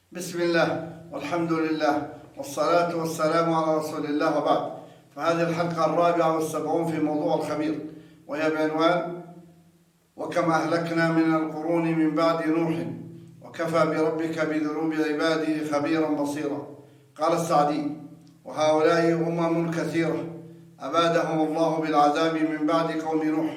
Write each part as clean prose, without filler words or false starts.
بسم الله والحمد لله والصلاة والسلام على رسول الله، وبعد. فهذه الحلقة 74 في موضوع الخبير، وهي بعنوان: وكم أهلكنا من القرون من بعد نوح وكفى بربك بذنوب عباده خبيرا بصيرا. قال السعدي: وهؤلاء أمم كثيرة أبادهم الله بالعذاب من بعد قوم نوح،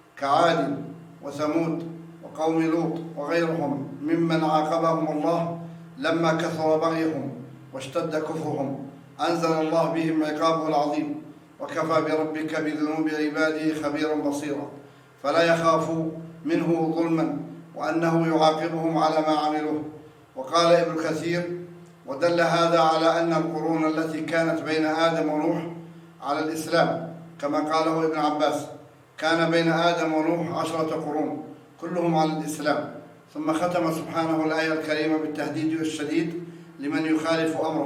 كعاد وثمود وقوم لوط وغيرهم ممن عاقبهم الله لما كثر بغيهم واشتد كفرهم، أنزل الله بهم عقابه العظيم: وكفى بربك بذنوب عباده خبيرا بصيرا. فلا يخاف منه ظلما، وأنه يعاقبهم على ما عملوه. وقال ابن كثير: ودل هذا على أن القرون التي كانت بين آدم ونوح على الإسلام، كما قاله ابن عباس: كان بين آدم ونوح 10 قرون كلهم على الإسلام. ثم ختم سبحانه الآية الكريمة بالتهديد الشديد لمن يخالف أمره،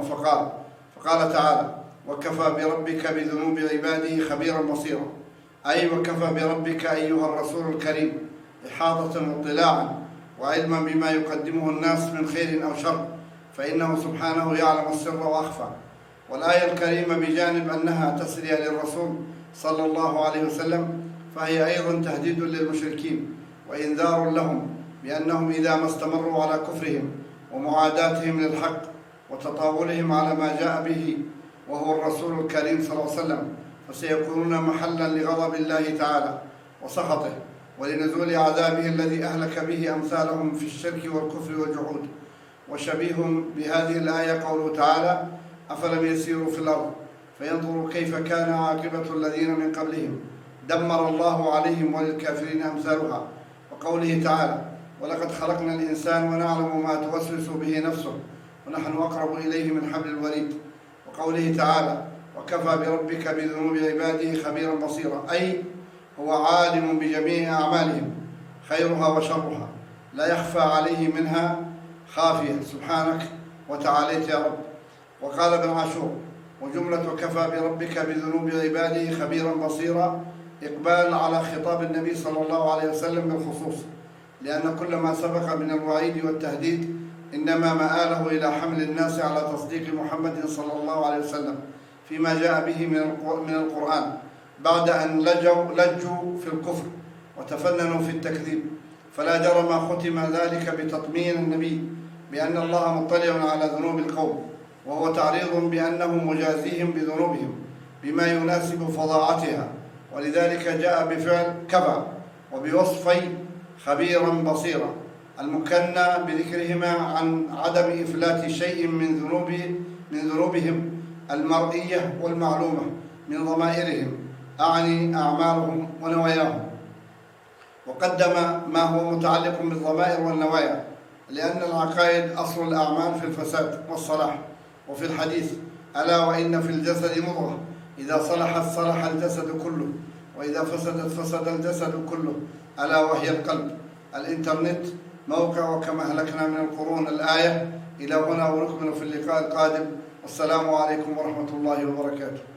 فقال تعالى: وكفى بربك بذنوب عباده خبيرا بصيرا، أي وكفى بربك أيها الرسول الكريم إحاطة واطلاعا وعلما بما يقدمه الناس من خير أو شر، فإنه سبحانه يعلم السر وأخفى. والآية الكريمة بجانب أنها تسلية للرسول صلى الله عليه وسلم، فهي أيضا تهديد للمشركين وإنذار لهم بأنهم إذا ما استمروا على كفرهم ومعاداتهم للحق وتطاولهم على ما جاء به وهو الرسول الكريم صلى الله عليه وسلم، فسيكونون محلا لغضب الله تعالى وسخطه ولنزول عذابه الذي أهلك به أمثالهم في الشرك والكفر والجحود. وشبيه بهذه الآية قوله تعالى: أفلم يسيروا في الأرض فينظروا كيف كان عاقبة الذين من قبلهم دمر الله عليهم وللكافرين أمثالها. وقوله تعالى: ولقد خلقنا الإنسان ونعلم ما توسوس به نفسه ونحن أقرب إليه من حبل الوريد. وقوله تعالى: وكفى بربك بذنوب عباده خبيرا بصيرا، أي هو عالم بجميع أعمالهم خيرها وشرها، لا يخفى عليه منها خافية، سبحانك وتعاليت يا رب. وقال ابن عاشور: وجملة كفى بربك بذنوب عباده خبيرا بصيرا إقبال على خطاب النبي صلى الله عليه وسلم بالخصوص، لأن كل ما سبق من الوعيد والتهديد إنما مآله إلى حمل الناس على تصديق محمد صلى الله عليه وسلم فيما جاء به من القرآن، بعد أن لجوا في الكفر وتفننوا في التكذيب. فلا جرم ختم ذلك بتطمين النبي بأن الله مطلع على ذنوب القوم، وهو تعريض بأنه مجازيهم بذنوبهم بما يناسب فظاعتها، ولذلك جاء بفعل كفى وبوصفي خبيرا بصيرا المكنى بذكرهما عن عدم إفلات شيء من ذنوبهم المرئية والمعلومة من ضمائرهم، أعني أعمالهم ونواياهم. وقدم ما هو متعلق بالضمائر والنوايا، لأن العقائد أصل الأعمال في الفساد والصلاح. وفي الحديث: ألا وإن في الجسد مضغة إذا صلحت صلح الجسد كله، وإذا فسدت فسد الجسد كله، ألا وهي القلب. الإنترنت موقع وكما أهلكنا من القرون الآية. إلى هنا ونكمل في اللقاء القادم، والسلام عليكم ورحمة الله وبركاته.